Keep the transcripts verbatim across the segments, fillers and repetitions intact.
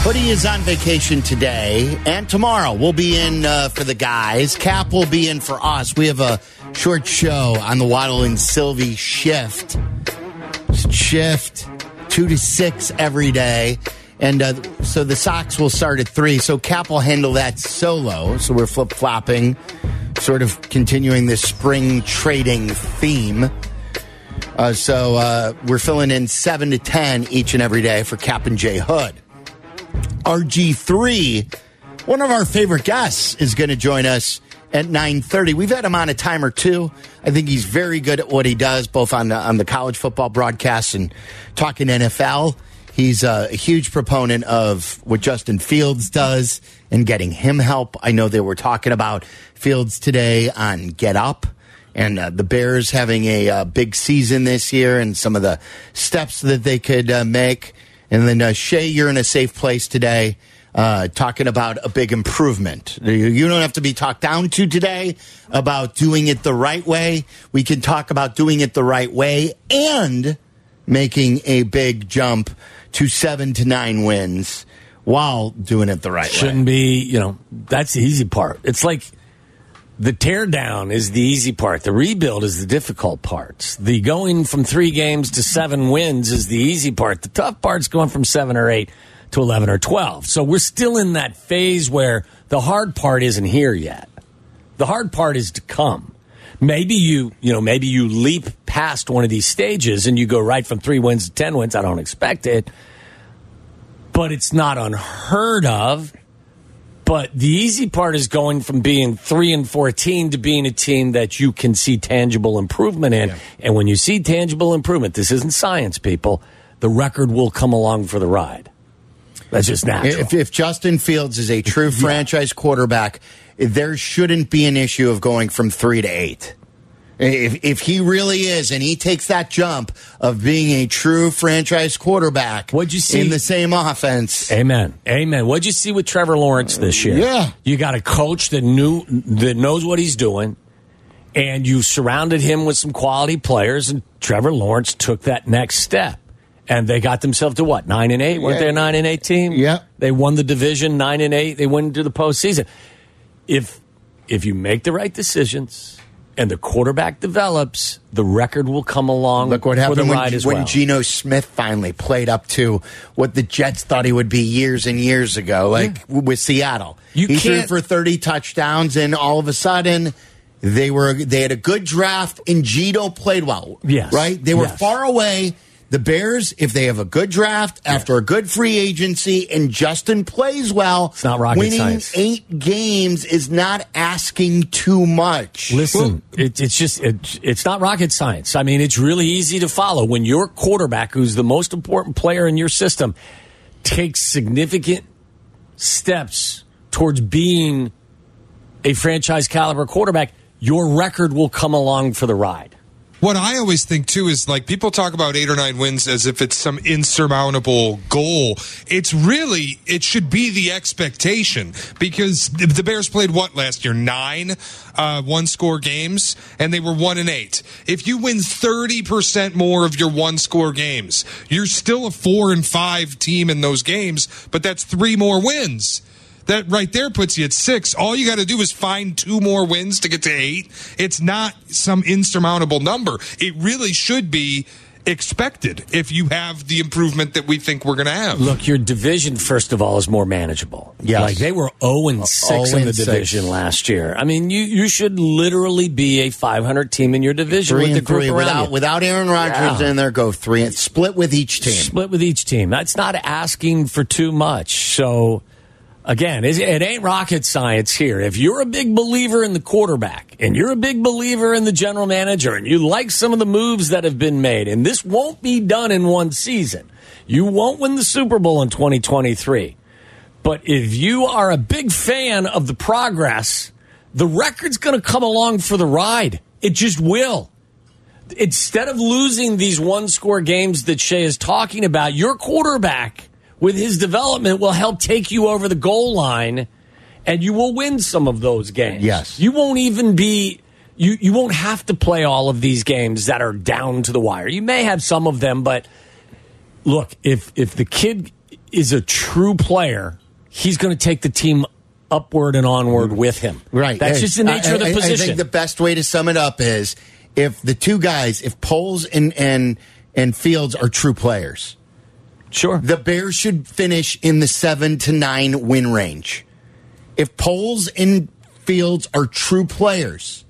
Hoodie is on vacation today and tomorrow. We'll be in uh, for the guys. Cap will be in for us. We have a short show on the Waddle and Sylvie shift. Shift, two to six every day. And uh, so the Sox will start at three. So Cap will handle that solo. So we're flip-flopping, sort of continuing this spring trading theme. Uh, so uh, we're filling in seven to ten each and every day for Cap and J Hood. R G three, one of our favorite guests, is going to join us at nine thirty. We've had him on a time or two. I think he's very good at what he does, both on the, on the college football broadcasts and talking N F L. He's a huge proponent of what Justin Fields does and getting him help. I know they were talking about Fields today on Get Up and uh, the Bears having a uh, big season this year and some of the steps that they could uh, make. And then, uh, Shay, you're in a safe place today, uh, talking about a big improvement. You don't have to be talked down to today about doing it the right way. We can talk about doing it the right way and making a big jump to seven to nine wins while doing it the right way. Shouldn't be, you know, that's the easy part. It's like the tear down is the easy part. The rebuild is the difficult part. The going from three games to seven wins is the easy part. The tough part's going from seven or eight to eleven or twelve. So we're still in that phase where the hard part isn't here yet. The hard part is to come. Maybe you, you know, maybe you leap past one of these stages and you go right from three wins to ten wins. I don't expect it, but it's not unheard of. But the easy part is going from being three and fourteen to being a team that you can see tangible improvement in. Yeah. And when you see tangible improvement, this isn't science, people, the record will come along for the ride. That's just natural. If, if Justin Fields is a true yeah. franchise quarterback, there shouldn't be an issue of going from three to eight. If if he really is, and he takes that jump of being a true franchise quarterback, what'd you see in the same offense? Amen, amen. What'd you see with Trevor Lawrence this year? Yeah, you got a coach that knew that knows what he's doing, and you surrounded him with some quality players, and Trevor Lawrence took that next step, and they got themselves to what, nine and eight? Weren't yeah. they a nine and eight team? Yeah, they won the division nine and eight. They went into the postseason. If if you make the right decisions and the quarterback develops, the record will come along. Look what happened when, when well. Geno Smith finally played up to what the Jets thought he would be years and years ago, like yeah. with Seattle. You he can't, threw for thirty touchdowns, and all of a sudden, they were they had a good draft, and Geno played well. Yes, right? They were yes. far away. The Bears, if they have a good draft after yeah. a good free agency and Justin plays well, it's not rocket winning science. eight games is not asking too much. Listen, it, it's just it, it's not rocket science. I mean, it's really easy to follow when your quarterback, who's the most important player in your system, takes significant steps towards being a franchise caliber quarterback. Your record will come along for the ride. What I always think, too, is like people talk about eight or nine wins as if it's some insurmountable goal. It's really, it should be the expectation because the Bears played what last year? Nine uh, one-score games, and they were one and eight. If you win thirty percent more of your one-score games, you're still a four and five team in those games, but that's three more wins. That right there puts you at six. All you got to do is find two more wins to get to eight. It's not some insurmountable number. It really should be expected if you have the improvement that we think we're going to have. Look, your division, first of all, is more manageable. Yes. Like they were oh and six in the division last year. I mean, you, you should literally be a five hundred team in your division three with the and group three. around Without, you. without Aaron Rodgers yeah. in there, go three and split with each team. Split with each team. That's not asking for too much. So, again, it ain't rocket science here. If you're a big believer in the quarterback and you're a big believer in the general manager and you like some of the moves that have been made, and this won't be done in one season. You won't win the Super Bowl in twenty twenty-three. But if you are a big fan of the progress, the record's going to come along for the ride. It just will. Instead of losing these one-score games that Shea is talking about, your quarterback with his development will help take you over the goal line, and you will win some of those games. Yes. You won't even be, you, you won't have to play all of these games that are down to the wire. You may have some of them, but look, if if the kid is a true player, he's going to take the team upward and onward with him. Right. That's just the nature I, of the I, position. I think the best way to sum it up is if the two guys, if Poles and and and Fields are true players, sure, the Bears should finish in the seven to nine win range. If Poles and Fields are true players,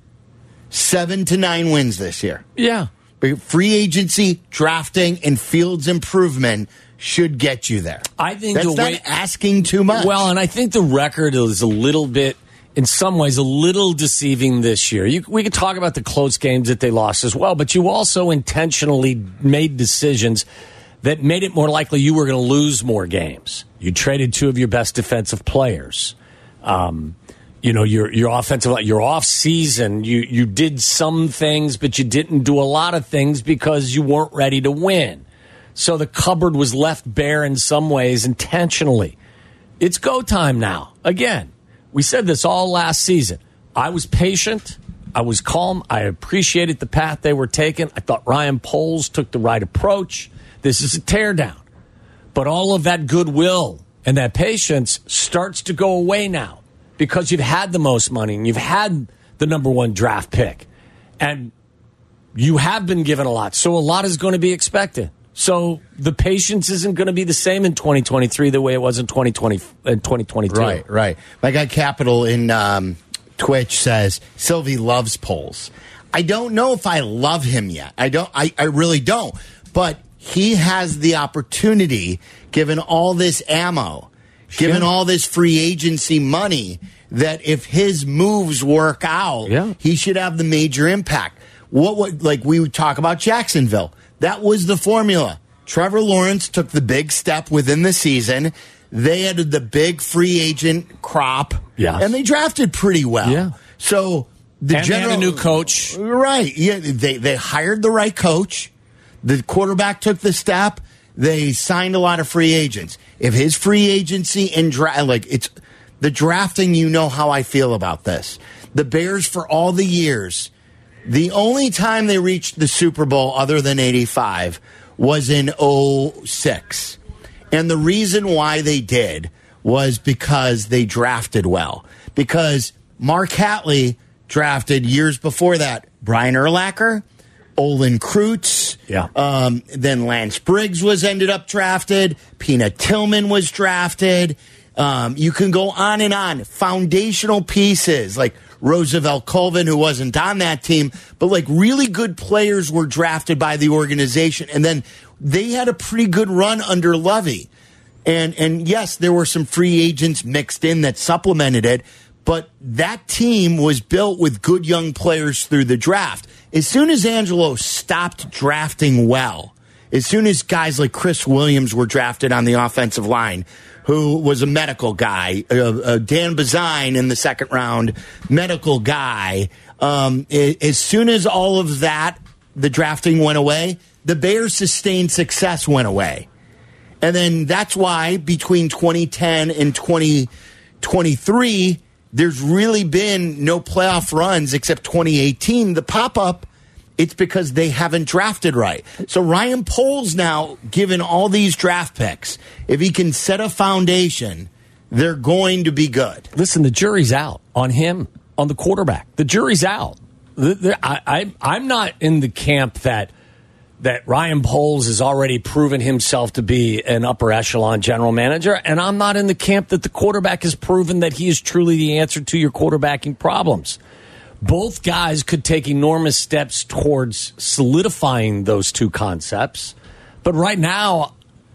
seven to nine wins this year. Yeah. Free agency, drafting, and Fields improvement should get you there. I think that's the not way, asking too much. Well, and I think the record is a little bit, in some ways, a little deceiving this year. You, we could talk about the close games that they lost as well, but you also intentionally made decisions that made it more likely you were going to lose more games. You traded two of your best defensive players. Um, You know, your your offensive, your off season, you you did some things, but you didn't do a lot of things because you weren't ready to win. So the cupboard was left bare in some ways intentionally. It's go time now. Again, we said this all last season. I was patient. I was calm. I appreciated the path they were taking. I thought Ryan Poles took the right approach. This is a teardown. But all of that goodwill and that patience starts to go away now. Because you've had the most money and you've had the number one draft pick. And you have been given a lot. So a lot is going to be expected. So the patience isn't going to be the same in twenty twenty-three the way it was in twenty twenty, uh, twenty twenty-two. Right, right. My guy Capital in um, Twitch says, Sylvie loves Poles. I don't know if I love him yet. I don't. I, I really don't. But he has the opportunity, given all this ammo, given all this free agency money, that if his moves work out, yeah. he should have the major impact. What would, like we would talk about Jacksonville. That was the formula. Trevor Lawrence took the big step within the season. They had the big free agent crop, yes. and they drafted pretty well. Yeah. So the and general, they had a new coach. Right. Yeah, they, they hired the right coach. The quarterback took the step. They signed a lot of free agents. If his free agency and dra- like it's the drafting, you know how I feel about this. The Bears, for all the years, the only time they reached the Super Bowl other than eighty-five was in oh six. And the reason why they did was because they drafted well. Because Mark Hatley drafted years before that Brian Urlacher, Olin Kreutz, yeah. um, then Lance Briggs was ended up drafted. Peanut Tillman was drafted. Um, you can go on and on. Foundational pieces like Roosevelt Colvin, who wasn't on that team, but like really good players were drafted by the organization. And then they had a pretty good run under Lovey. And, and yes, there were some free agents mixed in that supplemented it, but that team was built with good young players through the draft. As soon as Angelo stopped drafting well, as soon as guys like Chris Williams were drafted on the offensive line, who was a medical guy, uh, uh, Dan Bazine in the second round, medical guy, um, as soon as all of that, the drafting went away, the Bears' sustained success went away. And then that's why between twenty ten and twenty twenty-three, there's really been no playoff runs except twenty eighteen. The pop-up, it's because they haven't drafted right. So Ryan Poles now, given all these draft picks, if he can set a foundation, they're going to be good. Listen, the jury's out on him, on the quarterback. The jury's out. The, the, I, I, I'm not in the camp that that Ryan Poles has already proven himself to be an upper echelon general manager, and I'm not in the camp that the quarterback has proven that he is truly the answer to your quarterbacking problems. Both guys could take enormous steps towards solidifying those two concepts. But right now,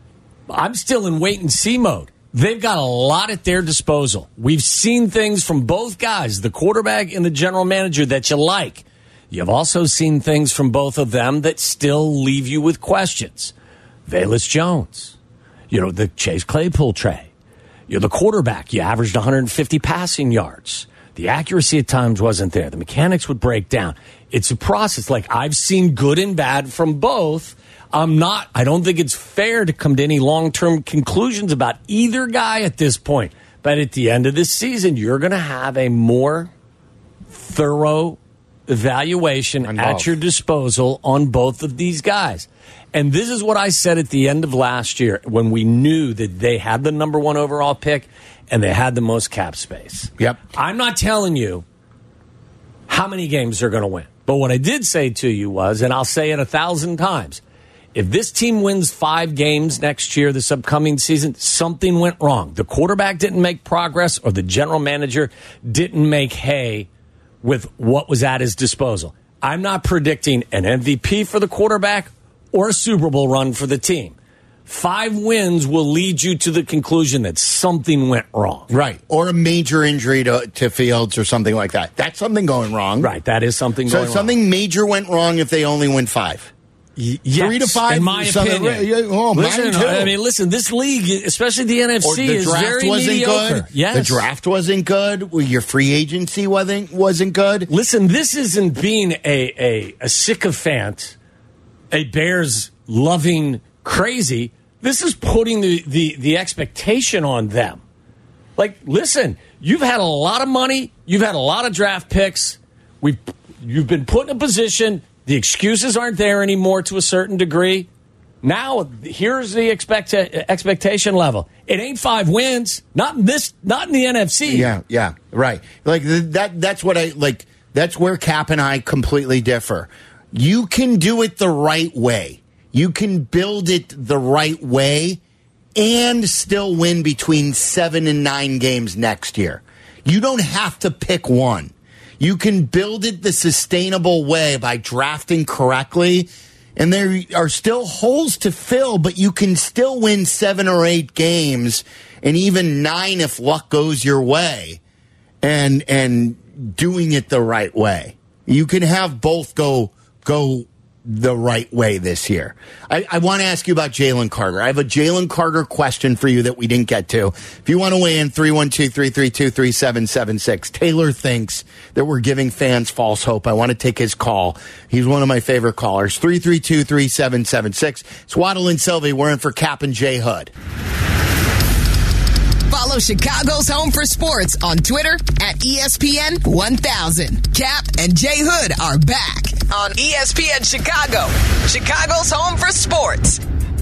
I'm still in wait-and-see mode. They've got a lot at their disposal. We've seen things from both guys, the quarterback and the general manager, that you like. You've also seen things from both of them that still leave you with questions. Velus Jones, you know, the Chase Claypool trade. You're the quarterback. You averaged one hundred fifty passing yards. The accuracy at times wasn't there. The mechanics would break down. It's a process. Like, I've seen good and bad from both. I'm not, I don't think it's fair to come to any long-term conclusions about either guy at this point. But at the end of this season, you're going to have a more thorough evaluation On at both. your disposal on both of these guys. And this is what I said at the end of last year when we knew that they had the number one overall pick and they had the most cap space. Yep. I'm not telling you how many games they're going to win. But what I did say to you was, and I'll say it a thousand times, if this team wins five games next year, this upcoming season, something went wrong. The quarterback didn't make progress or the general manager didn't make hay with what was at his disposal. I'm not predicting an M V P for the quarterback or a Super Bowl run for the team. Five wins will lead you to the conclusion that something went wrong. Right. Or a major injury to, to Fields or something like that. That's something going wrong. Right. That is something so going wrong. something major went wrong if they only win five. Y- yes, Three to five, in my something- opinion. Oh, mine listen, too. I mean, listen, this league, especially the N F C, Or the is draft very wasn't mediocre. good. Yes. The draft wasn't good. Well, your free agency wasn't wasn't good. Listen, this isn't being a, a, a sycophant, a Bears loving crazy. This is putting the, the, the expectation on them. Like, listen, you've had a lot of money. You've had a lot of draft picks. We've, you've been put in a position. The excuses aren't there anymore to a certain degree. Now, here's the expect, expectation level. It ain't five wins. Not in this, not in the N F C. Yeah, yeah, right. Like th- that. That's what I like. That's where Cap and I completely differ. You can do it the right way. You can build it the right way and still win between seven and nine games next year. You don't have to pick one. You can build it the sustainable way by drafting correctly. And there are still holes to fill, but you can still win seven or eight games and even nine if luck goes your way and and doing it the right way. You can have both go go the right way this year. I, I want to ask you about Jalen Carter. I have a Jalen Carter question for you that we didn't get to. If you want to weigh in, three one two, three three two, three seven seven six. Taylor thinks that we're giving fans false hope. I want to take his call. He's one of my favorite callers. three three two, three seven seven six. It's Waddle and Sylvie. We're in for Cap and J Hood. Follow Chicago's Home for Sports on Twitter at E S P N one thousand. Cap and J Hood are back on E S P N Chicago, Chicago's Home for Sports.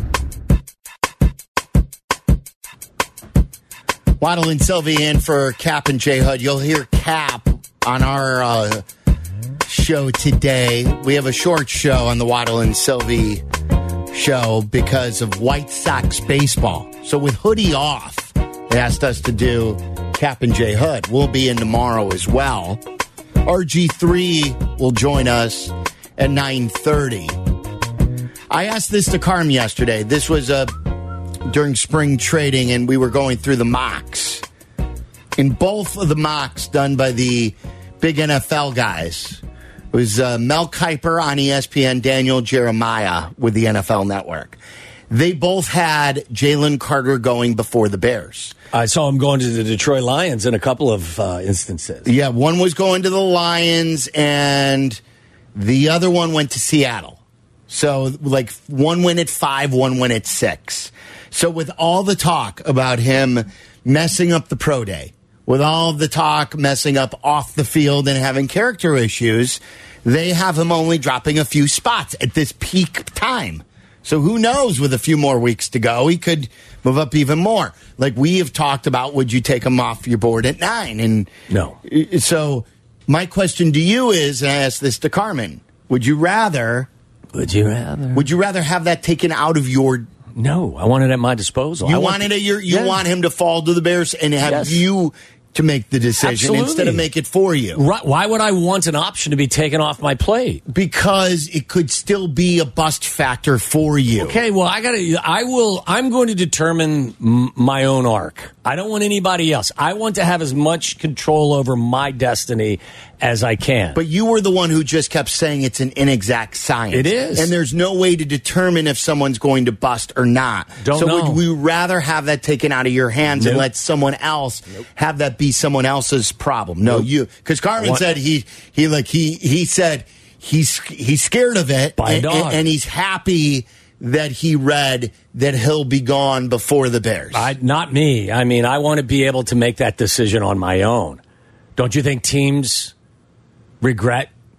Waddle and Sylvie in for Cap and J Hood. You'll hear Cap on our uh, show today. We have a short show on the Waddle and Sylvie show because of White Sox baseball. So with Hoodie off, they asked us to do Cap and J Hood. We'll be in tomorrow as well. R G three will join us at nine thirty. I asked this to Carm yesterday. This was uh, during spring trading, and we were going through the mocks. In both of the mocks done by the big N F L guys, it was uh, Mel Kiper on E S P N, Daniel Jeremiah with the N F L Network. They both had Jalen Carter going before the Bears. I saw him going to the Detroit Lions in a couple of uh, instances. Yeah, one was going to the Lions, and the other one went to Seattle. So, like, one went at five, one went at six. So, with all the talk about him messing up the pro day, with all of the talk messing up off the field and having character issues, they have him only dropping a few spots at this peak time. So who knows, with a few more weeks to go, he could move up even more. Like we have talked about, would you take him off your board at nine? And no. So my question to you is, and I asked this to Carmen, would you rather... Would you rather? Would you rather have that taken out of your... No, I want it at my disposal. You I want it at your, you yeah. want him to fall to the Bears and have Yes. you to make the decision Absolutely. instead of make it for you. Right. Why would I want an option to be taken off my plate? Because it could still be a bust factor for you. Okay, well, I got to, I will, I'm going to determine m- my own arc. I don't want anybody else. I want to have as much control over my destiny as I can. But you were the one who just kept saying it's an inexact science. It is. And there's no way to determine if someone's going to bust or not. Don't so know. would we rather have that taken out of your hands Nope. and let someone else nope. have that be someone else's problem? No, nope. you. Because Carmen what? said he, he, like, he, he said he's, he's scared of it. By a and, dog. and, and he's happy that he read that he'll be gone before the Bears. I, not me. I mean, I want to be able to make that decision on my own. Don't you think teams regret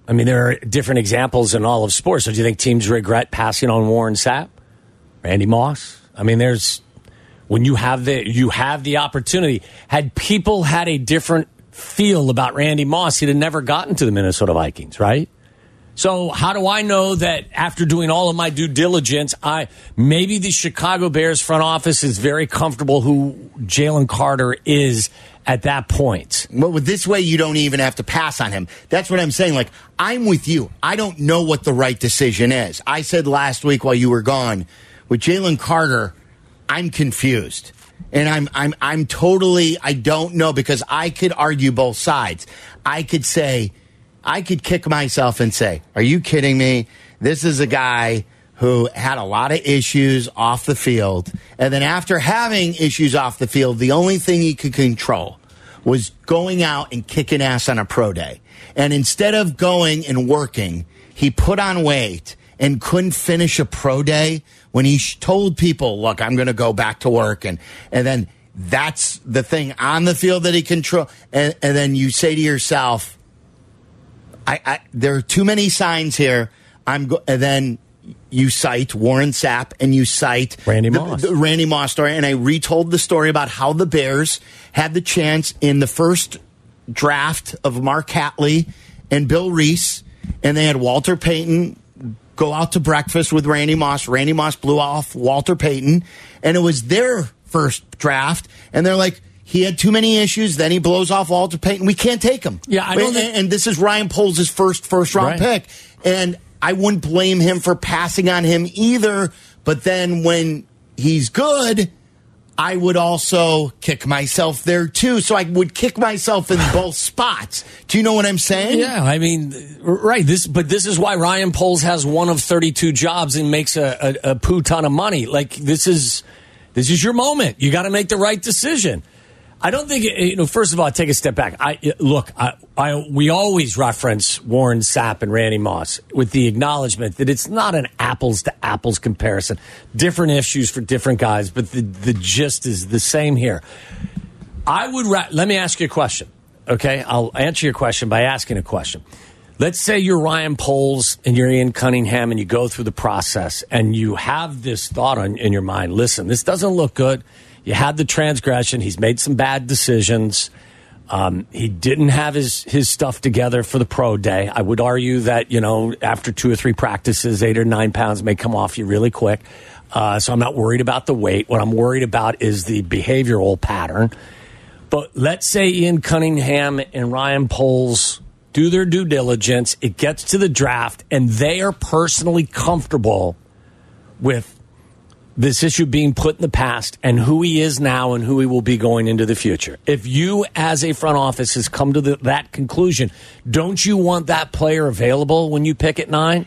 I mean, there are different examples in all of sports. So do you think teams regret passing on Warren Sapp, Randy Moss? I mean, there's when you have the you have the opportunity. Had people had a different feel about Randy Moss, he'd have never gotten to the Minnesota Vikings, right? So how do I know that after doing all of my due diligence, I maybe the Chicago Bears front office is very comfortable who Jalen Carter is at that point? Well, with this way, you don't even have to pass on him. That's what I'm saying. Like, I'm with you. I don't know what the right decision is. I said last week while you were gone, with Jalen Carter, I'm confused. And I'm I'm I'm totally, I don't know, because I could argue both sides. I could say, I could kick myself and say, are you kidding me? This is a guy who had a lot of issues off the field. And then after having issues off the field, the only thing he could control was going out and kicking ass on a pro day. And instead of going and working, he put on weight and couldn't finish a pro day when he told people, look, I'm going to go back to work. And, and then that's the thing on the field that he control. And, and then you say to yourself, I, I, there are too many signs here. I'm go- and then you cite Warren Sapp and you cite Randy the, Moss. the Randy Moss story, and I retold the story about how the Bears had the chance in the first draft of Mark Hatley and Bill Reese, and they had Walter Payton go out to breakfast with Randy Moss. Randy Moss blew off Walter Payton, and it was their first draft, and they're like, he had too many issues. Then he blows off Walter Payton. We can't take him. Yeah, I don't and, think- and this is Ryan Poles' first first round Right. pick, and I wouldn't blame him for passing on him either. But then when he's good, I would also kick myself there too. So I would kick myself in both spots. Do you know what I'm saying? Yeah, I mean, right. This, but this is why Ryan Poles has one of thirty-two jobs and makes a, a, a poo ton of money. Like this is this is your moment. You got to make the right decision. I don't think, you know, first of all, I take a step back. I Look, I, I, we always reference Warren Sapp and Randy Moss with the acknowledgement that it's not an apples to apples comparison. Different issues for different guys, but the, the gist is the same here. I would, ra- let me ask you a question, okay? I'll answer your question by asking a question. Let's say you're Ryan Poles and you're Ian Cunningham and you go through the process and you have this thought on, in your mind, listen, this doesn't look good. You had the transgression. He's made some bad decisions. Um, he didn't have his, his stuff together for the pro day. I would argue that, you know, after two or three practices, eight or nine pounds may come off you really quick. Uh, so I'm not worried about the weight. What I'm worried about is the behavioral pattern. But let's say Ian Cunningham and Ryan Poles do their due diligence. It gets to the draft, and they are personally comfortable with this issue being put in the past and who he is now and who he will be going into the future. If you, as a front office, has come to the, that conclusion, don't you want that player available when you pick at nine?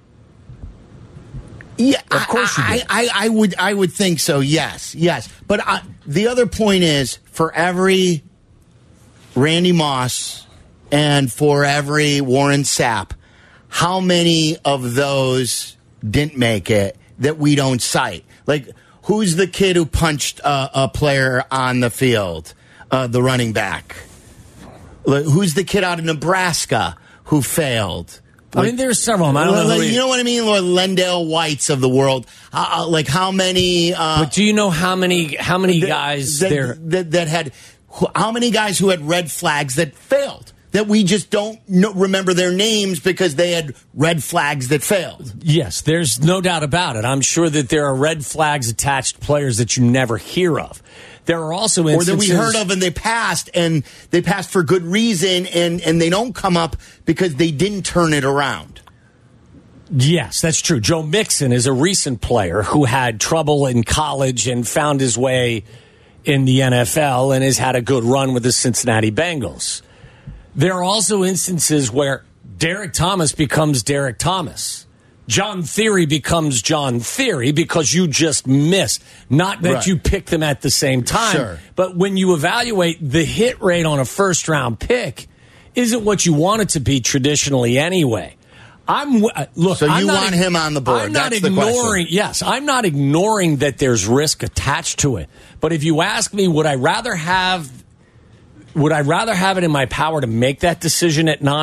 Yeah, of course you do. I, I, I would, I would think so. Yes, yes. But I, the other point is, for every Randy Moss and for every Warren Sapp, how many of those didn't make it that we don't cite? Like, who's the kid who punched uh, a player on the field, uh, the running back? Like, who's the kid out of Nebraska who failed? I mean, there's several of them. I don't know. Like, who he- you know what I mean? Like Lendale Whites of the world. Uh, uh, like, how many? Uh, but do you know how many how many that- guys that, there? that, that had? How many guys who had red flags that failed? That we just don't know, remember their names because they had red flags that failed. Yes, there's no doubt about it. I'm sure that there are red flags attached players that you never hear of. There are also Or instances... that we heard of and they passed, and they passed for good reason, and, and they don't come up because they didn't turn it around. Yes, that's true. Joe Mixon is a recent player who had trouble in college and found his way in the N F L and has had a good run with the Cincinnati Bengals. There are also instances where Derek Thomas becomes Derek Thomas. John Theory becomes John Theory because you just missed. Not that Right. you picked them at the same time. Sure. But when you evaluate the hit rate on a first-round pick, isn't what you want it to be traditionally anyway. I'm uh, look. So you I'm not want ig- him on the board. I'm not That's the question. ignoring. Yes, I'm not ignoring that there's risk attached to it. But if you ask me, would I rather have? Would I rather have it in my power to make that decision at nine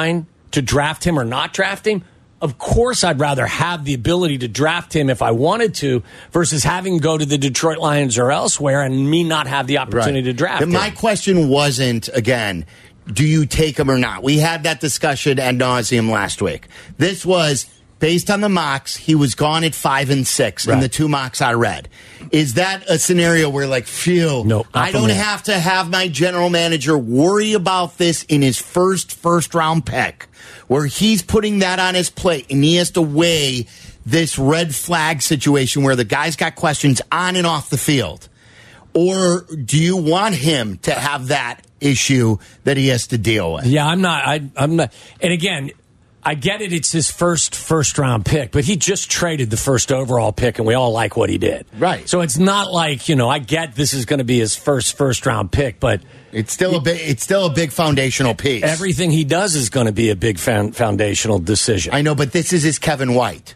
to draft him or not draft him, of course I'd rather have the ability to draft him if I wanted to versus having to go to the Detroit Lions or elsewhere and me not have the opportunity right. to draft and him. My question wasn't, again, do you take him or not? We had that discussion ad nauseum last week. This was, based on the mocks, he was gone at five and six right. in the two mocks I read. Is that a scenario where, like, phew, no, I don't have to have my general manager worry about this in his first first-round pick, where he's putting that on his plate and he has to weigh this red flag situation where the guy's got questions on and off the field? Or do you want him to have that issue that he has to deal with? Yeah, I'm not. I, I'm not. And again, I get it. It's his first first round pick, but he just traded the first overall pick, and we all like what he did. Right. So it's not like, you know, I get this is going to be his first first round pick, but it's still a big. It's still a big foundational piece. Everything he does is going to be a big fan, foundational decision. I know, but this is his Kevin White.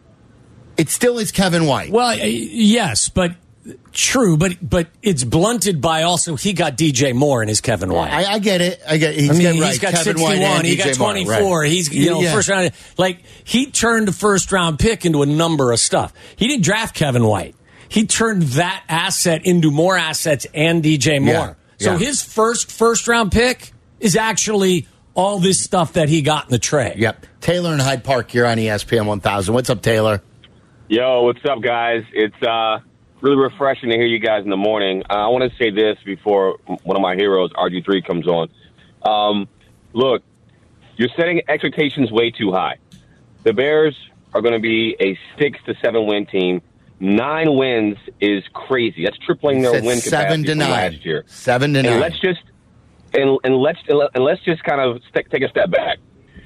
It still is Kevin White. Well, yes, but. True, but but it's blunted by also he got D J Moore in his Kevin White. I, I get it. I get. It. He's I mean, got, he's right. got Kevin sixty-one. White He D J got twenty-four. Moore, right. He's you know yeah. first round. Like he turned a first round pick into a number of stuff. He didn't draft Kevin White. He turned that asset into more assets and D J Moore. Yeah. So yeah. his first first round pick is actually all this stuff that he got in the trade. Yep. Taylor in Hyde Park. You're on E S P N one thousand. What's up, Taylor? Yo, what's up, guys? It's uh. really refreshing to hear you guys in the morning. Uh, I want to say this before one of my heroes, R G three, comes on. Um, look, you're setting expectations way too high. The Bears are going to be a six to seven win team. Nine wins is crazy. That's tripling their win seven capacity to from nine. last year. Seven to and nine. Let's just and, and let's and let's just kind of st- take a step back.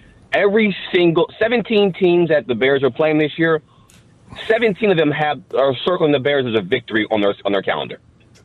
Every single seventeen teams that the Bears are playing this year, seventeen of them have are circling the Bears as a victory on their on their calendar.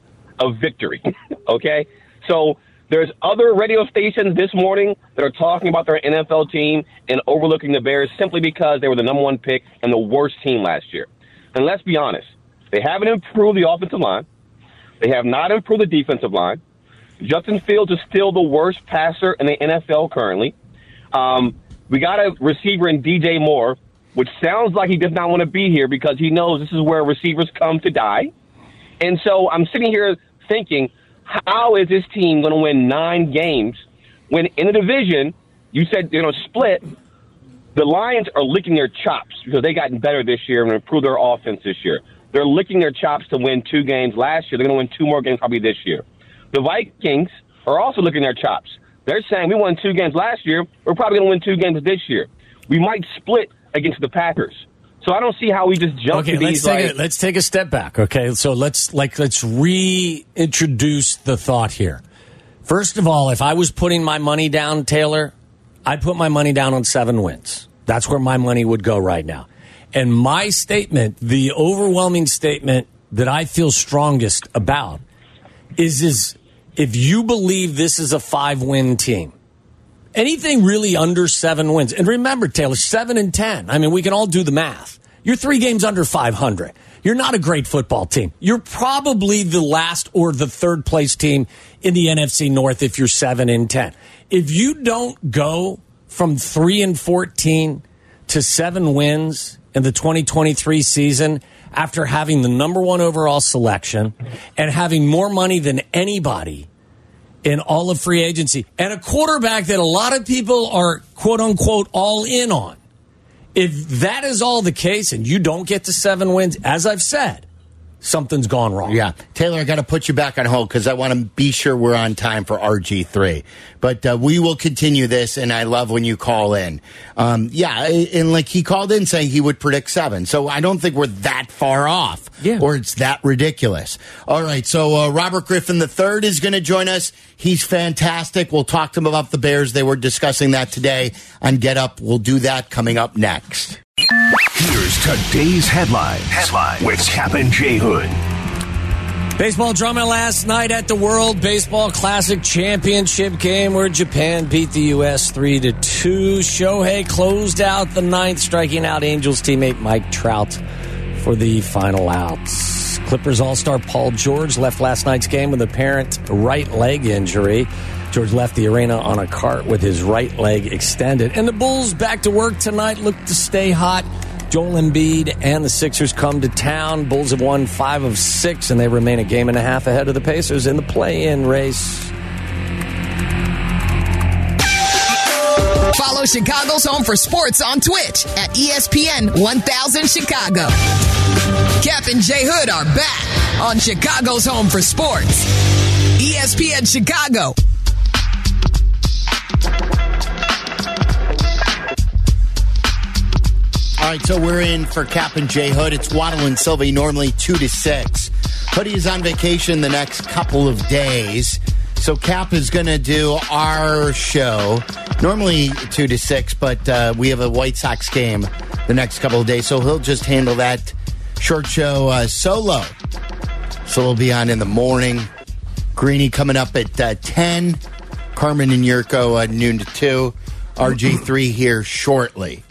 A victory. Okay? So there's other radio stations this morning that are talking about their N F L team and overlooking the Bears simply because they were the number one pick and the worst team last year. And let's be honest, they haven't improved the offensive line. They have not improved the defensive line. Justin Fields is still the worst passer in the N F L currently. Um, we got a receiver in D J Moore, which sounds like he does not want to be here because he knows this is where receivers come to die. And so I'm sitting here thinking, how is this team going to win nine games when in the division, you said, you know, split, the Lions are licking their chops because they gotten better this year and improved their offense this year. They're licking their chops to win two games last year. They're going to win two more games probably this year. The Vikings are also licking their chops. They're saying we won two games last year. We're probably going to win two games this year. We might split against the Packers. So I don't see how we just jump okay, to let's these. take Like, a, let's take a step back. Okay, so let's like let's reintroduce the thought here. First of all, if I was putting my money down, Taylor, I'd put my money down on seven wins. That's where my money would go right now. And my statement, the overwhelming statement that I feel strongest about, is is if you believe this is a five-win team. Anything really under seven wins. And remember, Taylor, seven and ten. I mean, we can all do the math. You're three games under five hundred. You're not a great football team. You're probably the last or the third place team in the N F C North if you're seven and ten. If you don't go from three and fourteen to seven wins in the twenty twenty-three season after having the number one overall selection and having more money than anybody in all of free agency, and a quarterback that a lot of people are, quote-unquote, all in on. If that is all the case and you don't get to seven wins, as I've said, something's gone wrong. Yeah. Taylor, I got to put you back on hold because I want to be sure we're on time for R G three. But uh, we will continue this, and I love when you call in. Um, yeah, and like he called in saying he would predict seven. So I don't think we're that far off, yeah. or it's that ridiculous. All right, so uh, Robert Griffin the third is going to join us. He's fantastic. We'll talk to him about the Bears. They were discussing that today on Get Up. We'll do that coming up next. Here's today's headlines. Headlines with Cap and J Hood. Baseball drama last night at the World Baseball Classic Championship game where Japan beat the U S three to two. Shohei closed out the ninth, striking out Angels teammate Mike Trout for the final outs. Clippers All-Star Paul George left last night's game with apparent right leg injury. George left the arena on a cart with his right leg extended. And the Bulls back to work tonight, look to stay hot. Joel Embiid and the Sixers come to town. Bulls have won five of six, and they remain a game and a half ahead of the Pacers in the play-in race. Follow Chicago's Home for Sports on Twitch at E S P N one thousand Chicago. Cap and J Hood are back on Chicago's Home for Sports. E S P N Chicago. All right, so we're in for Cap and J Hood. It's Waddle and Sylvie, normally two to six. Hoodie is on vacation the next couple of days. So Cap is going to do our show, normally two to six, but uh, we have a White Sox game the next couple of days, so he'll just handle that short show uh, solo. So we'll be on in the morning. Greeny coming up at uh, ten. Carmen and Yurko uh, noon to two. R G three here shortly.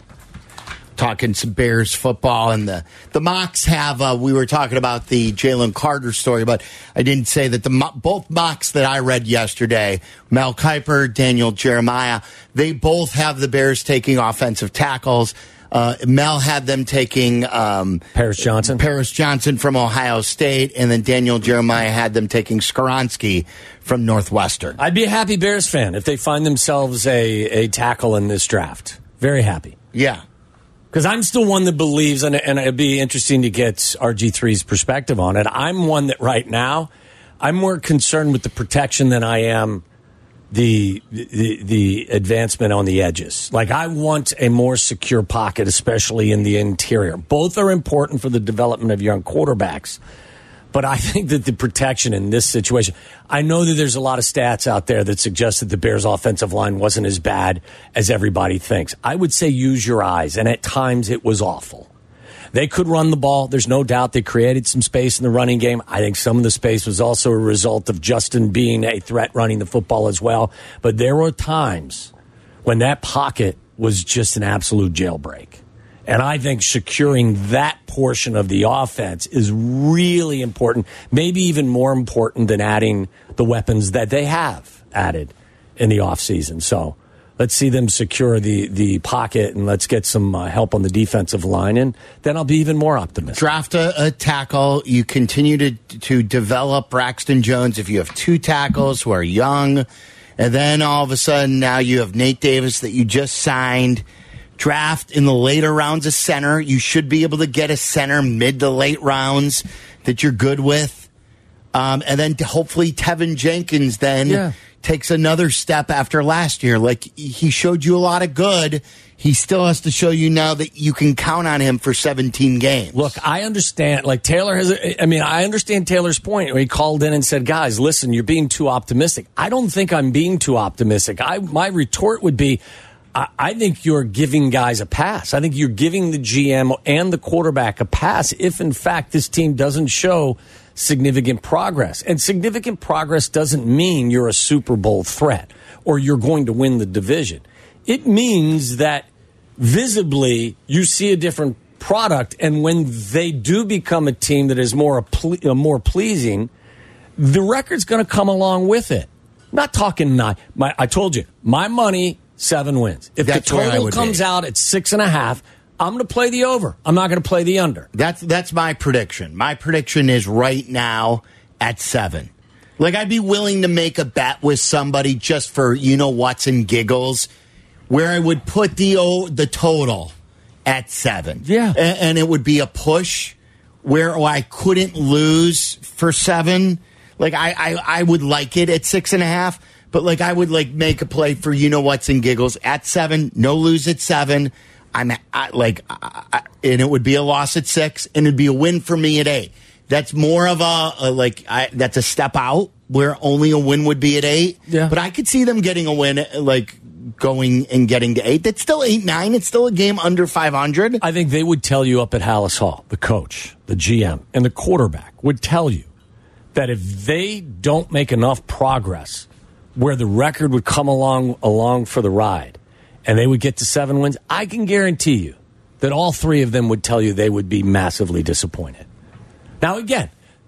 Talking some Bears football, and the the mocks have. Uh, we were talking about the Jalen Carter story, but I didn't say that the mo- both mocks that I read yesterday, Mel Kiper, Daniel Jeremiah, they both have the Bears taking offensive tackles. Uh, Mel had them taking um, Paris Johnson, Paris Johnson from Ohio State, and then Daniel Jeremiah had them taking Skoronski from Northwestern. I'd be a happy Bears fan if they find themselves a a tackle in this draft. Very happy. Yeah. Because I'm still one that believes, and, and it'd be interesting to get R G three's perspective on it. I'm one that right now, I'm more concerned with the protection than I am the, the the advancement on the edges. Like, I want a more secure pocket, especially in the interior. Both are important for the development of young quarterbacks. But I think that the protection in this situation, I know that there's a lot of stats out there that suggest that the Bears' offensive line wasn't as bad as everybody thinks. I would say use your eyes, and at times it was awful. They could run the ball. There's no doubt they created some space in the running game. I think some of the space was also a result of Justin being a threat running the football as well. But there were times when that pocket was just an absolute jailbreak. And I think securing that portion of the offense is really important, maybe even more important than adding the weapons that they have added in the offseason. So let's see them secure the, the pocket, and let's get some uh, help on the defensive line, and then I'll be even more optimistic. Draft a, a tackle. You continue to, to develop Braxton Jones if you have two tackles who are young. And then all of a sudden now you have Nate Davis that you just signed. Draft in the later rounds a center. You should be able to get a center mid to late rounds that you're good with. Um, and then hopefully Tevin Jenkins then yeah. takes another step after last year. Like, he showed you a lot of good. He still has to show you now that you can count on him for seventeen games. Look, I understand. Like, Taylor has, a, I mean, I understand Taylor's point where he called in and said, guys, listen, you're being too optimistic. I don't think I'm being too optimistic. I, my retort would be, I think you're giving guys a pass. I think you're giving the G M and the quarterback a pass if, in fact, this team doesn't show significant progress. And significant progress doesn't mean you're a Super Bowl threat or you're going to win the division. It means that visibly you see a different product, and when they do become a team that is more, ple- more pleasing, the record's going to come along with it. I'm not talking nine. My, I told you, my money... Seven wins. If That's the total comes be. out at six and a half, I'm going to play the over. I'm not going to play the under. That's that's my prediction. My prediction is right now at seven. Like, I'd be willing to make a bet with somebody just for, you know, what's and giggles, where I would put the oh, the total at seven. Yeah. And, and it would be a push where oh, I couldn't lose for seven. Like, I, I, I would like it at six and a half. But, like, I would, like, make a play for you-know-what's and giggles at seven, no lose at seven. I'm I, like, I, I, and it would be a loss at six, and it'd be a win for me at eight. That's more of a, a like, I, that's a step out where only a win would be at eight. Yeah. But I could see them getting a win, like, going and getting to eight. That's still eight nine. It's still a game under five hundred. I think they would tell you up at Hallis Hall, the coach, the G M, and the quarterback would tell you that if they don't make enough progress where the record would come along along for the ride and they would get to seven wins, I can guarantee you that all three of them would tell you they would be massively disappointed. Now, again,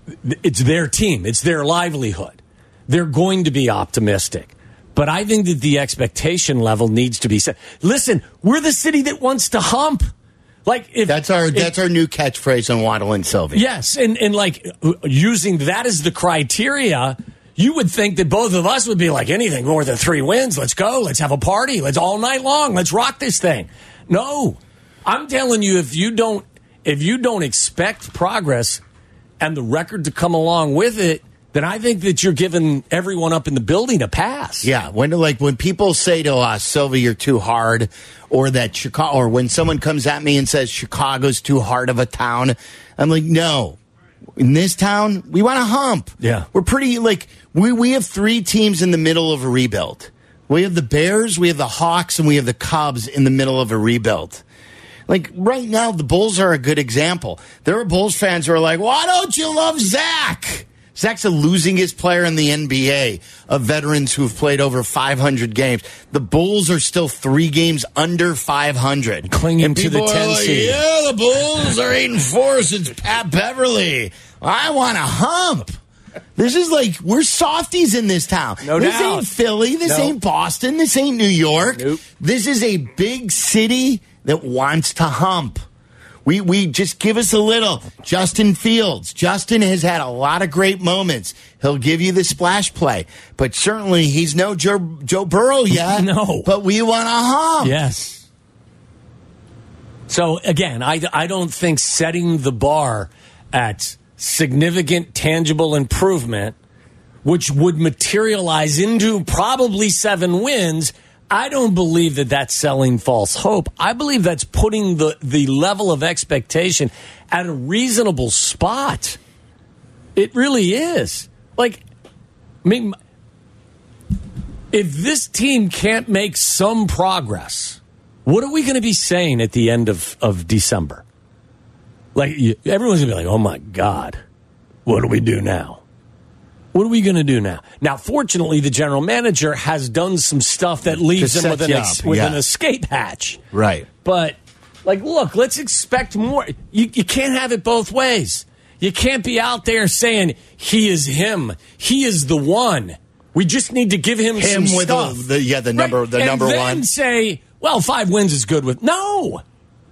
it's their team. It's their livelihood. They're going to be optimistic. But I think that the expectation level needs to be set. Listen, we're the city that wants to hump. Like if That's our if, that's our new catchphrase on Waddle and Sylvie. Yes, and, and like using that as the criteria, you would think that both of us would be like, anything more than three wins, let's go. Let's have a party. Let's all night long. Let's rock this thing. No. I'm telling you, if you don't if you don't expect progress and the record to come along with it, then I think that you're giving everyone up in the building a pass. Yeah, when like when people say to us, Sylvie, you're too hard, or that Chicago, or when someone comes at me and says Chicago's too hard of a town, I'm like, no. In this town, we want to hump. Yeah. We're pretty, like, we, we have three teams in the middle of a rebuild. We have the Bears, we have the Hawks, and we have the Cubs in the middle of a rebuild. Like, right now, the Bulls are a good example. There are Bulls fans who are like, why don't you love Zach? Zach's the losingest player in the N B A of veterans who have played over five hundred games. The Bulls are still three games under five hundred. Clinging and to the ten like, seed. yeah, the Bulls are eight and four since Pat Beverly. I want to hump. This is like, we're softies in this town. No this doubt. ain't Philly. This No. ain't Boston. This ain't New York. Nope. This is a big city that wants to hump. We we just give us a little. Justin Fields. Justin has had a lot of great moments. He'll give you the splash play. But certainly he's no Joe, Joe Burrow yet. No. But we want to hump. Yes. So, again, I, I don't think setting the bar at significant, tangible improvement, which would materialize into probably seven wins, I don't believe that that's selling false hope. I believe that's putting the, the level of expectation at a reasonable spot. It really is. Like, I mean, if this team can't make some progress, what are we going to be saying at the end of, of December? Like, you, everyone's going to be like, oh, my God, what do we do now? What are we going to do now? Now, fortunately, the general manager has done some stuff that leaves To him with, set an, you ex- up, with yeah. an escape hatch. Right. But, like, look, let's expect more. You, you can't have it both ways. You can't be out there saying, he is him. He is the one. We just need to give him, Him some with stuff. the, the yeah the number Right. the and number then one. say, well, five wins is good with. No.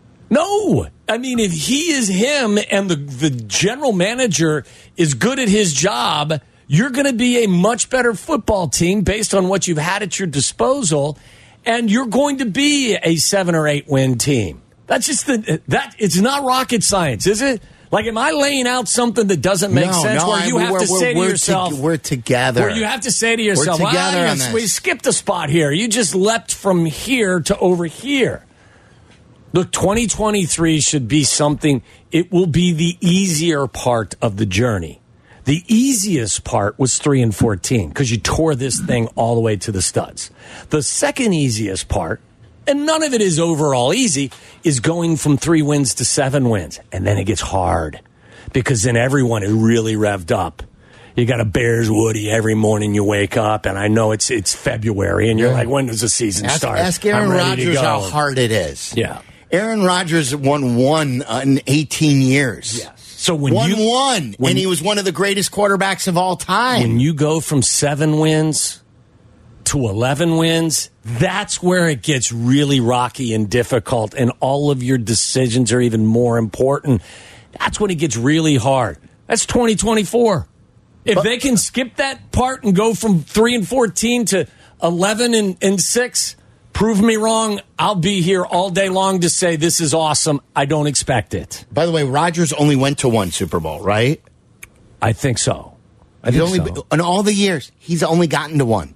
No. I mean, if he is him and the, the general manager is good at his job, you're going to be a much better football team based on what you've had at your disposal, and you're going to be a seven or eight win team. That's just the that. It's not rocket science, is it? Like, am I laying out something that doesn't make No, sense? no, where you I- have we're- to we're- say to we're yourself, to- we're together. Where you have to say to yourself, We're together well, on yes, this. we skipped a spot here. You just leapt from here to over here. Look, twenty twenty-three should be something. It will be the easier part of the journey. The easiest part was three and fourteen because you tore this thing all the way to the studs. The second easiest part, and none of it is overall easy, is going from three wins to seven wins. And then it gets hard because then everyone is really revved up. You got a Bears Woody every morning you wake up, and I know it's it's February, and you're like, when does the season Ask, start? ask Aaron I'm ready to Rodgers go. how hard it is. Yeah. Aaron Rodgers won one uh, in eighteen years. Yes. So when Won you one, when- and he was one of the greatest quarterbacks of all time. when you go from seven wins to eleven wins, that's where it gets really rocky and difficult, and all of your decisions are even more important. That's when it gets really hard. That's twenty twenty-four. If But- they can skip that part and go from three and fourteen to eleven and, and six, prove me wrong. I'll be here all day long to say this is awesome. I don't expect it. By the way, Rodgers only went to one Super Bowl, right? I think so. I He's think only so. in all the years he's only gotten to one.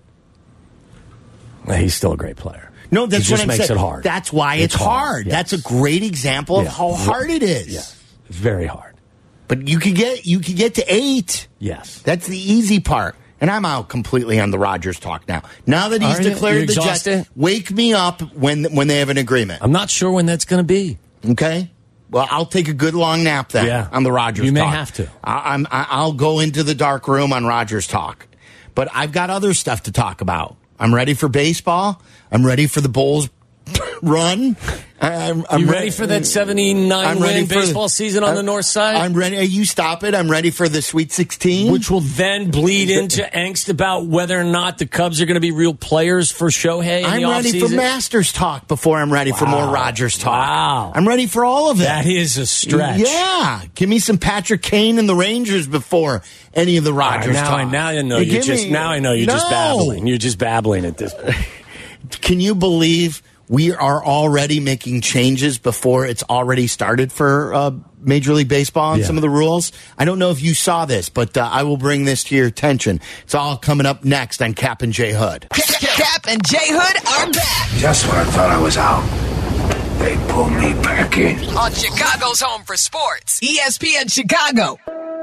Well, he's still a great player. No, that's It what just I'm makes saying. it hard. That's why it's, It's hard, hard. yes. That's a great example of Yeah. how hard it is. Yeah, it's very hard. But you could get you could get to eight. Yes. That's the easy part. And I'm out completely on the Rodgers talk now. Now that he's Are you? declared You the Jets, exhausted? wake me up when when they have an agreement. I'm not sure when that's going to be. Okay. Well, I'll take a good long nap then Yeah. on the Rodgers You may talk. have to. I, I'm, I, I'll go into the dark room on Rodgers talk. But I've got other stuff to talk about. I'm ready for baseball. I'm ready for the Bulls run. I'm, I'm you ready for that seventy-nine win baseball the, season on I'm, the north side? I'm ready. You stop it. I'm ready for the Sweet sixteen. Which will then bleed into angst about whether or not the Cubs are going to be real players for Shohei in I'm the ready offseason. for Masters talk before I'm ready wow. for more Rogers talk. Wow. I'm ready for all of it. That is a stretch. Yeah. Give me some Patrick Kane and the Rangers before any of the Rogers right, now talk. I, now I know you you're just me, now I know you're no. just babbling. You're just babbling at this point. Can you believe we are already making changes before it's already started for uh, Major League Baseball and yeah. some of the rules? I don't know if you saw this, but uh, I will bring this to your attention. It's all coming up next on Cap and J Hood. Cap and J Hood are back Just when I thought I was out, they pulled me back in. on Chicago's Home for Sports, E S P N Chicago.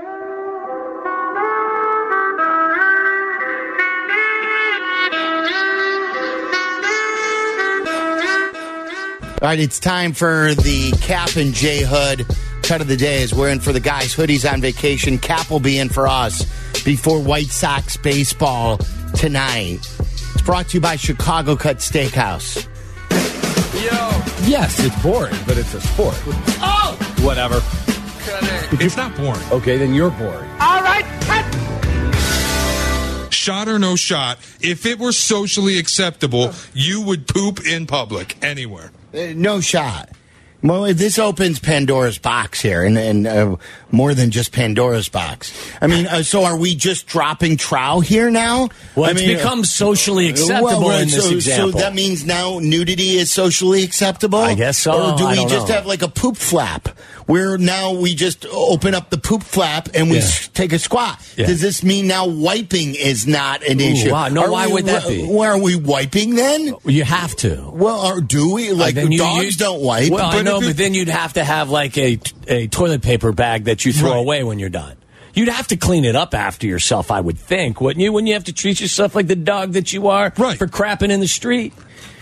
All right, it's time for the Cap and J Hood cut of the day as we're in for the guys. Hoodie's on vacation. Cap will be in for us before White Sox baseball tonight. It's brought to you by Chicago Cut Steakhouse. Yo. Yes, it's boring, but it's a sport. Oh! Whatever. It's not boring. Okay, then you're boring. All right, cut. Shot or no shot, if it were socially acceptable, you would poop in public anywhere. Uh, no shot. Well, this opens Pandora's box here, and, and uh, more than just Pandora's box. I mean, uh, so are we just dropping trow here now? Well, I it's mean, become socially uh, acceptable well, right, in this so, example. So that means now nudity is socially acceptable? I guess so. Or do I we don't just know. have like a poop flap, where now we just open up the poop flap and we Yeah. s- take a squat? Yeah. Does this mean now wiping is not an Ooh, issue? wow. No, Are why we, would that be? Where are we wiping then? You have to. Well, or do we? Like, then you- dogs you- don't wipe. Well, I but know, if it- but then you'd have to have like a a toilet paper bag that you throw Right. away when you're done. You'd have to clean it up after yourself, I would think, wouldn't you? Wouldn't you have to treat yourself like the dog that you are Right. for crapping in the street?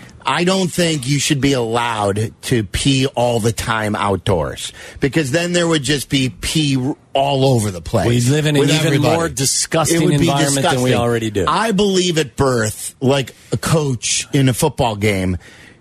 I don't think you should be allowed to pee all the time outdoors, because then there would just be pee all over the place. We live in an with even everybody. more disgusting It would be environment than we disgusting. already do. I believe at birth, like a coach in a football game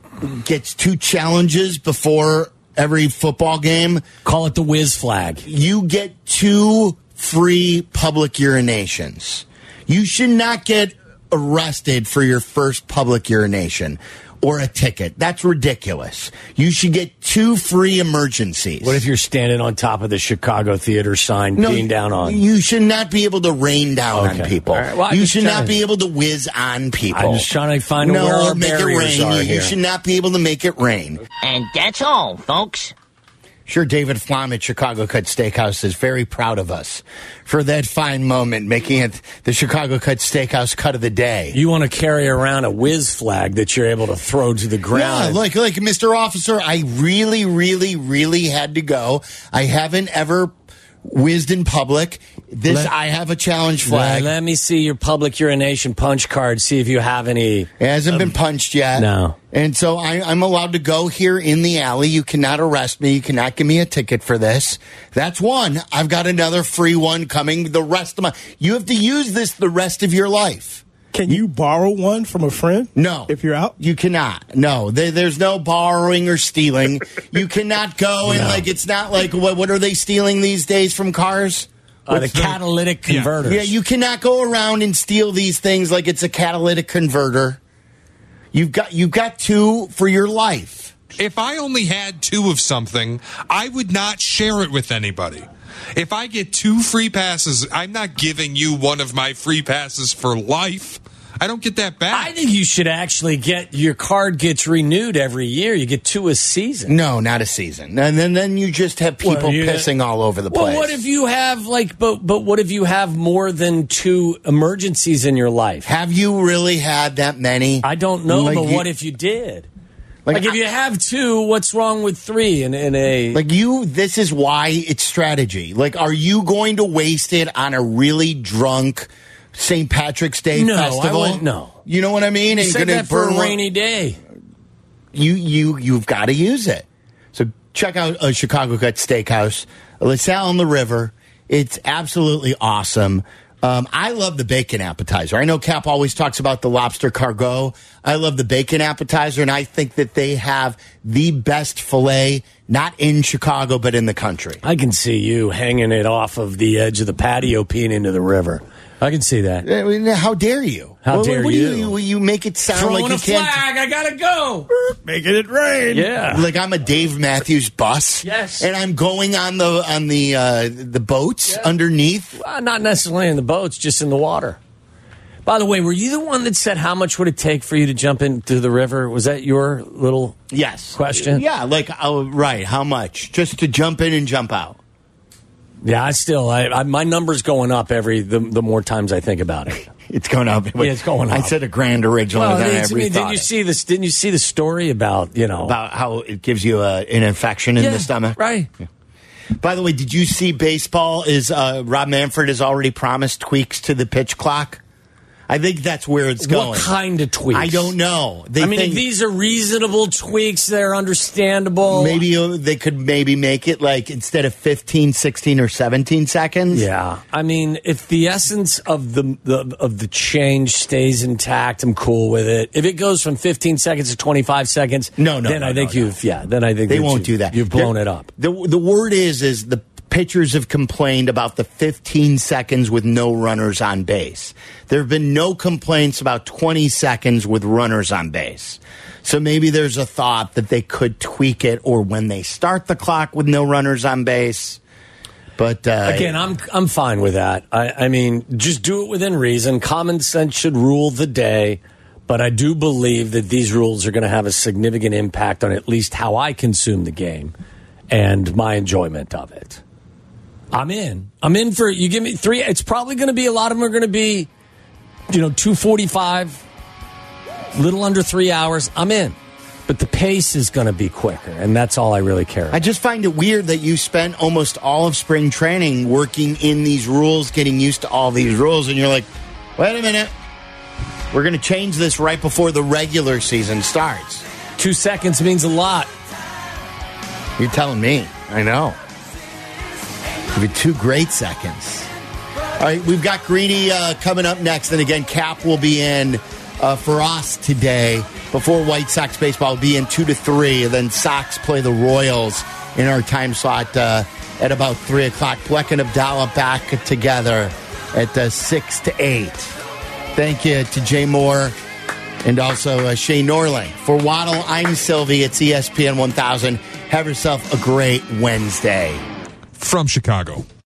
gets two challenges before every football game. Call it the whiz flag. You get two free public urinations. You should not get arrested for your first public urination or a ticket. That's ridiculous. You should get two free emergencies. What if you're standing on top of the Chicago theater sign, peeing down on? You should not be able to rain down Okay. on people. All right. Well, I'm you just should trying not to- be able to whiz on people. I'm just trying to find no, where our make it barriers rain. are You, here. you should not be able to make it rain. And that's all, folks. Sure, David Flom at Chicago Cut Steakhouse is very proud of us for that fine moment, making it the Chicago Cut Steakhouse cut of the day. You want to carry around a whiz flag that you're able to throw to the Yeah, ground. like like Mister Officer, I really, really, really had to go. I haven't ever whizzed in public. This Let- I have a challenge Well, flag. let me see your public urination punch card. See if you have any. It hasn't been punched yet. No. And so I, I'm allowed to go here in the alley. You cannot arrest me. You cannot give me a ticket for this. That's one. I've got another free one coming the rest of my. You have to use this the rest of your life. Can you borrow one from a friend? No. If you're out? You cannot. No. There, there's no borrowing or stealing. You cannot go and, No. like, it's not like, what, what are they stealing these days from cars? Uh, the What's the- catalytic Yeah. converters. Yeah, you cannot go around and steal these things like it's a catalytic converter. You've got you've got two for your life. If I only had two of something, I would not share it with anybody. If I get two free passes, I'm not giving you one of my free passes for life. I don't get that back. I think you should actually get your card gets renewed every year. You get two a season. No, not a season. And then then you just have people Well, you- pissing all over the place. Well, what if you have like, but but what if you have more than two emergencies in your life? Have you really had that many? I don't know, Like but you- what if you did? Like, Like, if I- you have two, what's wrong with three in, in a? Like you, this is why it's strategy. Like, are you going to waste it on a really drunk Saint Patrick's Day No, I festival? wouldn't- no. You know what I mean? And Save gonna that for burn a one- rainy day. You you you've got to use it. So check out a Chicago Cut Steakhouse, LaSalle on the River. It's absolutely awesome. Um, I love the bacon appetizer. I know Cap always talks about the lobster cargo. I love the bacon appetizer, and I think that they have the best filet, not in Chicago, but in the country. I can see you hanging it off of the edge of the patio, peeing into the river. I can see that. I mean, how dare you? How what, dare what you? Do you? You make it sound Throwing like you a can't. flag. I gotta go. Making it rain. Yeah. Like I'm a Dave Matthews bus. Yes. And I'm going on the on the uh, the boats Yeah. underneath. Uh, not necessarily in the boats, just in the water. By the way, were you the one that said how much would it take for you to jump into the river? Was that your little Yes. question? Yeah. Like oh, right. How much? Just to jump in and jump out. Yeah, I still, I, I, my number's going up every the, the more times I think about it. It's going up. Yeah, it's going up. I said a grand originally. Well, than I it's- I ever mean, thought did you it. see this? Didn't you see the story about you know about how it gives you a, an infection in Yeah, the stomach? right? Yeah. By the way, did you see baseball? Is uh, Rob Manfred has already promised tweaks to the pitch clock? I think that's where it's going. What kind of tweaks? I don't know. They I mean, think if these are reasonable tweaks, they're understandable. maybe uh, they could maybe make it like instead of fifteen, sixteen, or seventeen seconds. Yeah, I mean, if the essence of the, the of the change stays intact, I'm cool with it. If it goes from fifteen seconds to twenty-five seconds, No, no, then no, I think no, no. you've yeah, then I think They that won't you- do that. You've blown They're- it up. The the word is is the pitchers have complained about the fifteen seconds with no runners on base. There have been no complaints about twenty seconds with runners on base. So maybe there's a thought that they could tweak it, or when they start the clock with no runners on base. But uh, Again, I'm I'm fine with that. I, I mean, just do it within reason. Common sense should rule the day. But I do believe that these rules are going to have a significant impact on at least how I consume the game and my enjoyment of it. I'm in. I'm in for you. Give me three. It's probably going to be a lot of them are going to be, you know, two forty-five, little under three hours. I'm in. But the pace is going to be quicker, and that's all I really care about. I just find it weird that you spent almost all of spring training working in these rules, getting used to all these rules, and you're like, wait a minute. We're going to change this right before the regular season starts. Two seconds means a lot. You're telling me. I know. Give you two great seconds. All right, we've got Greeny uh, coming up next. And again, Cap will be in uh, for us today before White Sox baseball will be in two to three. And then Sox play the Royals in our time slot uh, at about three o'clock. Bleck and Abdallah back together at uh, six to eight. Thank you to Jay Moore and also uh, Shay Norling. For Waddle, I'm Sylvie. It's E S P N one thousand. Have yourself a great Wednesday. From Chicago.